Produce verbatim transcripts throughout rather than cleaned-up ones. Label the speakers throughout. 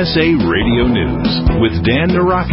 Speaker 1: S A Radio News with Dan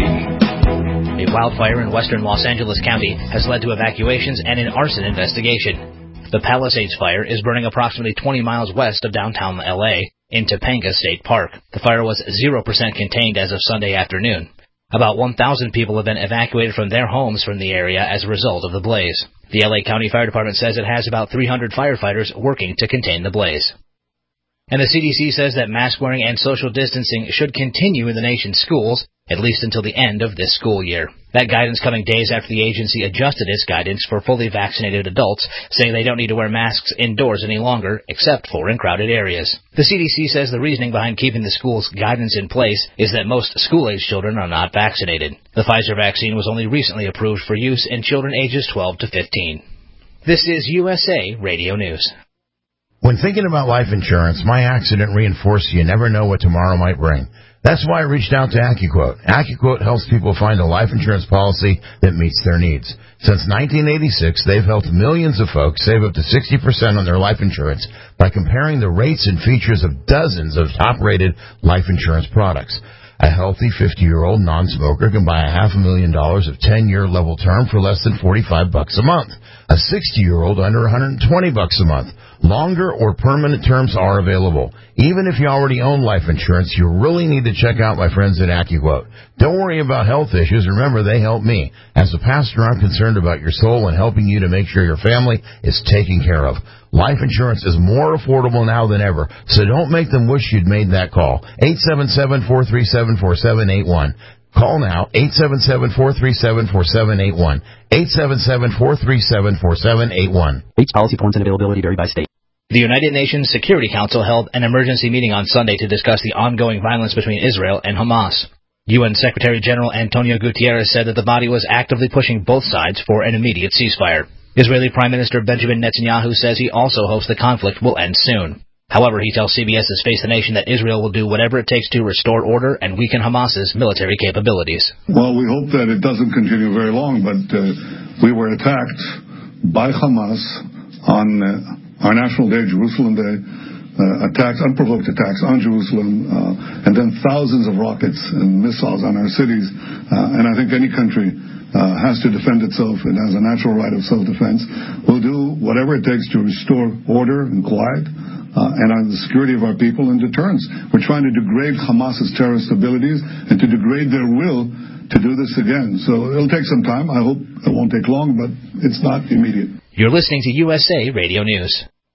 Speaker 1: Naraki.
Speaker 2: A wildfire in western Los Angeles County has led to evacuations and an arson investigation. The Palisades Fire is burning approximately twenty miles west of downtown L A in Topanga State Park. The fire was zero percent contained as of Sunday afternoon. About one thousand people have been evacuated from their homes from the area as a result of the blaze. The L A County Fire Department says it has about three hundred firefighters working to contain the blaze. And the C D C says that mask wearing and social distancing should continue in the nation's schools, at least until the end of this school year. That guidance coming days after the agency adjusted its guidance for fully vaccinated adults, saying they don't need to wear masks indoors any longer, except for in crowded areas. The C D C says the reasoning behind keeping the school's guidance in place is that most school-age children are not vaccinated. The Pfizer vaccine was only recently approved for use in children ages twelve to fifteen. This is U S A Radio News.
Speaker 3: When thinking about life insurance, my accident reinforced you never know what tomorrow might bring. That's why I reached out to AccuQuote. AccuQuote helps people find a life insurance policy that meets their needs. Since nineteen eighty-six, they've helped millions of folks save up to sixty percent on their life insurance by comparing the rates and features of dozens of top-rated life insurance products. A healthy fifty-year-old non-smoker can buy a half a million dollars of ten-year level term for less than forty-five bucks a month. A sixty-year-old under one hundred twenty bucks a month. Longer or permanent terms are available. Even if you already own life insurance, you really need to check out my friends at AccuQuote. Don't worry about health issues. Remember, they help me. As a pastor, I'm concerned about your soul and helping you to make sure your family is taken care of. Life insurance is more affordable now than ever, so don't make them wish you'd made that call. eight seven seven, four three seven, four seven eight one. Call now, eight seven seven, four three seven, four seven eight one. eight seven seven, four three seven, four seven eight one.
Speaker 4: H policy forms and availability vary by state.
Speaker 2: The United Nations Security Council held an emergency meeting on Sunday to discuss the ongoing violence between Israel and Hamas. U N Secretary General Antonio Guterres said that the body was actively pushing both sides for an immediate ceasefire. Israeli Prime Minister Benjamin Netanyahu says he also hopes the conflict will end soon. However, he tells CBS's Face the Nation that Israel will do whatever it takes to restore order and weaken Hamas's military capabilities.
Speaker 5: Well, we hope that it doesn't continue very long, but uh, we were attacked by Hamas on uh, our National Day, Jerusalem Day, uh, attacks, unprovoked attacks on Jerusalem, uh, and then thousands of rockets and missiles on our cities. Uh, and I think any country uh, has to defend itself. It has a natural right of self-defense. We'll do whatever it takes to restore order and quiet. Uh, and on the security of our people and deterrence. We're trying to degrade Hamas's terrorist abilities and to degrade their will to do this again. So it'll take some time. I hope it won't take long, but it's not immediate.
Speaker 2: You're listening to U S A Radio News.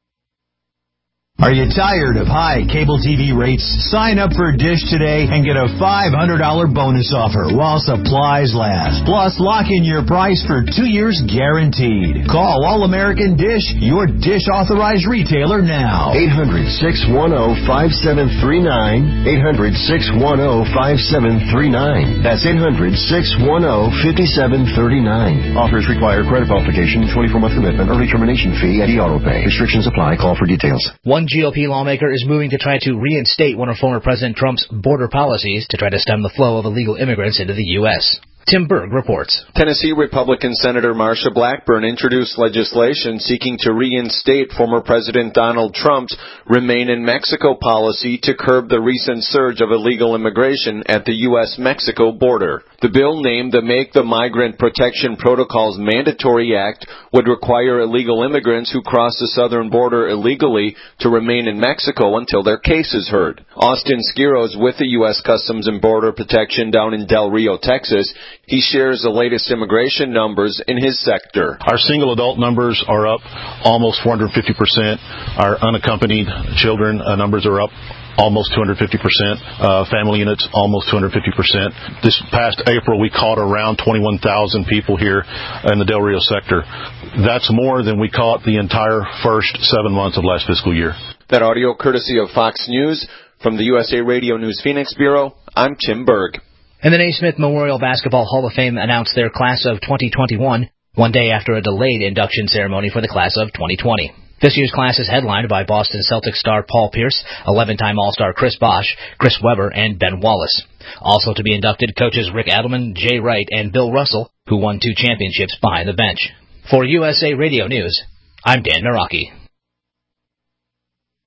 Speaker 6: Are you tired of high cable T V rates? Sign up for Dish today and get a five hundred dollars bonus offer while supplies last. Plus, lock in your price for two years guaranteed. Call All-American Dish, your Dish authorized retailer now.
Speaker 7: eight hundred, six one zero, five seven three nine. eight hundred, six one zero, five seven three nine. That's eight hundred, six one zero, five seven three nine. Offers require credit qualification, twenty-four month commitment, early termination fee, and e-auto-pay. Restrictions apply. Call for details.
Speaker 2: One G O P lawmaker is moving to try to reinstate one of former President Trump's border policies to try to stem the flow of illegal immigrants into the U S Tim Berg reports.
Speaker 8: Tennessee Republican Senator Marsha Blackburn introduced legislation seeking to reinstate former President Donald Trump's Remain in Mexico policy to curb the recent surge of illegal immigration at the U S Mexico border. The bill, named the Make the Migrant Protection Protocols Mandatory Act, would require illegal immigrants who cross the southern border illegally to remain in Mexico until their case is heard. Austin Skiros with the U S Customs and Border Protection down in Del Rio, Texas. He shares the latest immigration numbers in his sector.
Speaker 9: Our single adult numbers are up almost four hundred fifty percent. Our unaccompanied children uh, numbers are up almost two hundred fifty percent. Uh, family units, almost two hundred fifty percent. This past April, we caught around twenty-one thousand people here in the Del Rio sector. That's more than we caught the entire first seven months of last fiscal year.
Speaker 8: That audio courtesy of Fox News. From the U S A Radio News Phoenix Bureau, I'm Tim Berg.
Speaker 2: And the Naismith Memorial Basketball Hall of Fame announced their class of twenty twenty-one, one day after a delayed induction ceremony for the class of twenty twenty. This year's class is headlined by Boston Celtics star Paul Pierce, eleven-time All-Star Chris Bosh, Chris Webber, and Ben Wallace. Also to be inducted, coaches Rick Adelman, Jay Wright, and Bill Russell, who won two championships behind the bench. For U S A Radio News, I'm Dan Naraki.